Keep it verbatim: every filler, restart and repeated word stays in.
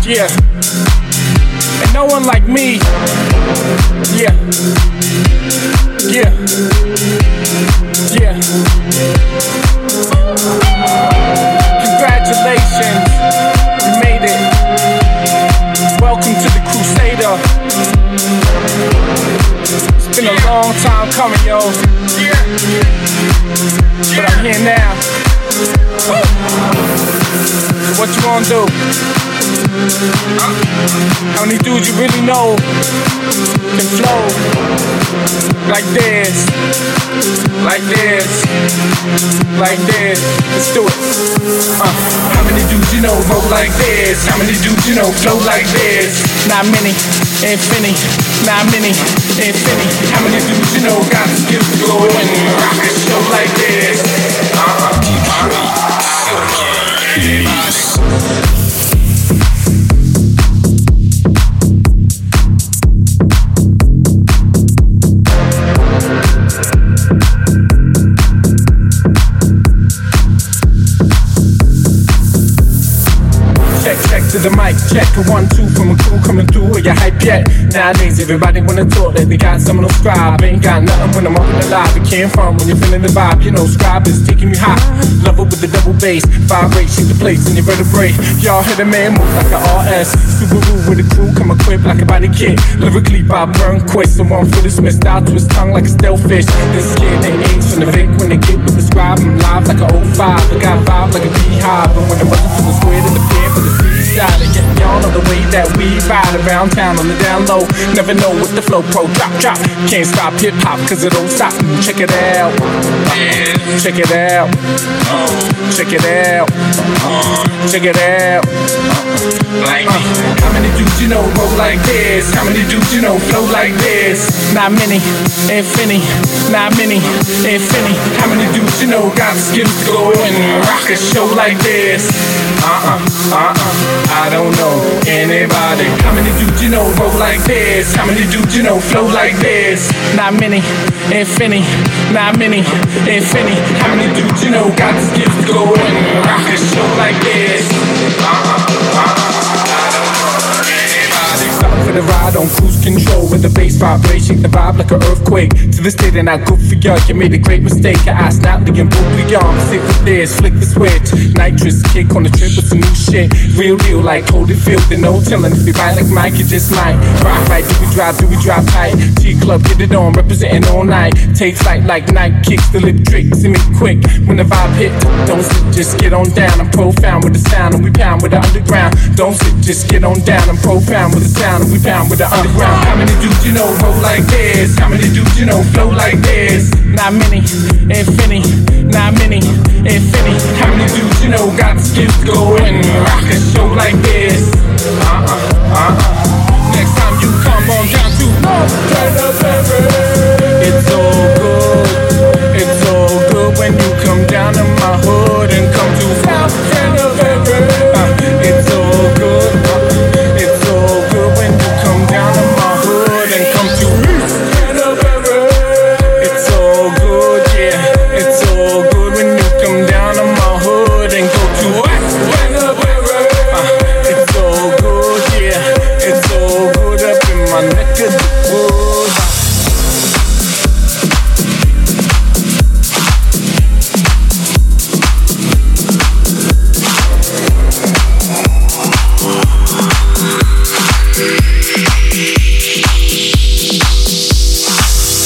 Yeah. And no one like me. Yeah. Yeah. Yeah. Congratulations. You made it. Welcome to the Crusader. It's been a long time coming, yo. But I'm here now. So what you gonna do? How many dudes you really know can flow like this, like this, like this? Let's do it. Uh. How many dudes you know roll like this? How many dudes you know flow like this? Not many, infinity. Not many, infinity. How many dudes you know got the skills to go and rock a show like this? Uh-uh. To the mic, check a one, two from a crew coming through. Are you hype yet? Nowadays everybody wanna talk that they got something to scribe. Ain't got nothing when I'm up in the live. It came from when you're feeling the vibe. You know, scribe is taking you high. Love it with the double bass, vibrate, shake the place and you're ready to break. Y'all hear the man move like an R S. Subaru with a crew, come equipped like a body kit. Lyrically, I burn quick. Someone for this missed out to his tongue like a stalefish. This kid they ace from the Vic when they get with the scribe. I'm live like an oh five. I got vibe like a beehive. But when it wasn't for the square to the pair for the C side, y'all know the way that we ride around town on the down low. Never know what the flow pro drop drop. Can't stop hip hop cause it don't stop. Check it out. Check it out. Check it out. Check it out. Like me. How many dudes you know roll like this? How many dudes you know flow like this? Not many, infinity. Not many, infinity. How many dudes you know got the skills to go and rock a show like this? Uh-uh, uh-uh. I don't know anybody. How many dudes you know roll like this? How many dudes you know flow like this? Not many, infinity. Not many, infinity. How many dudes you know got the skills to go and rock a show like this? Uh-uh, uh-uh. For the ride on cruise control with the bass vibrate, shake the vibe like an earthquake. To this day, then I go for y'all. You made a great mistake. I asked Natalie and Bouillon. Stick with this, flick the switch. Nitrous kick on the trip with some new shit. Real deal, like Holyfield. There's no telling if you ride like Mike, you just might. Rock right, do we drive, do we drive tight? T Club, get it on, representing all night. Take flight like night kicks, the lip tricks, and me quick. When the vibe hit, don't sit, just get on down. I'm profound with the sound, and we pound with the underground. Don't sit, just get on down. I'm profound with the sound, and we pound with the underground. How many dudes you know roll like this? How many dudes you know flow like this? Not many, infinity. Not many, infinity. How many dudes you know got the skills to go and rock a show like this? Uh-uh, uh-uh. Next time you come on down to North Canterbury.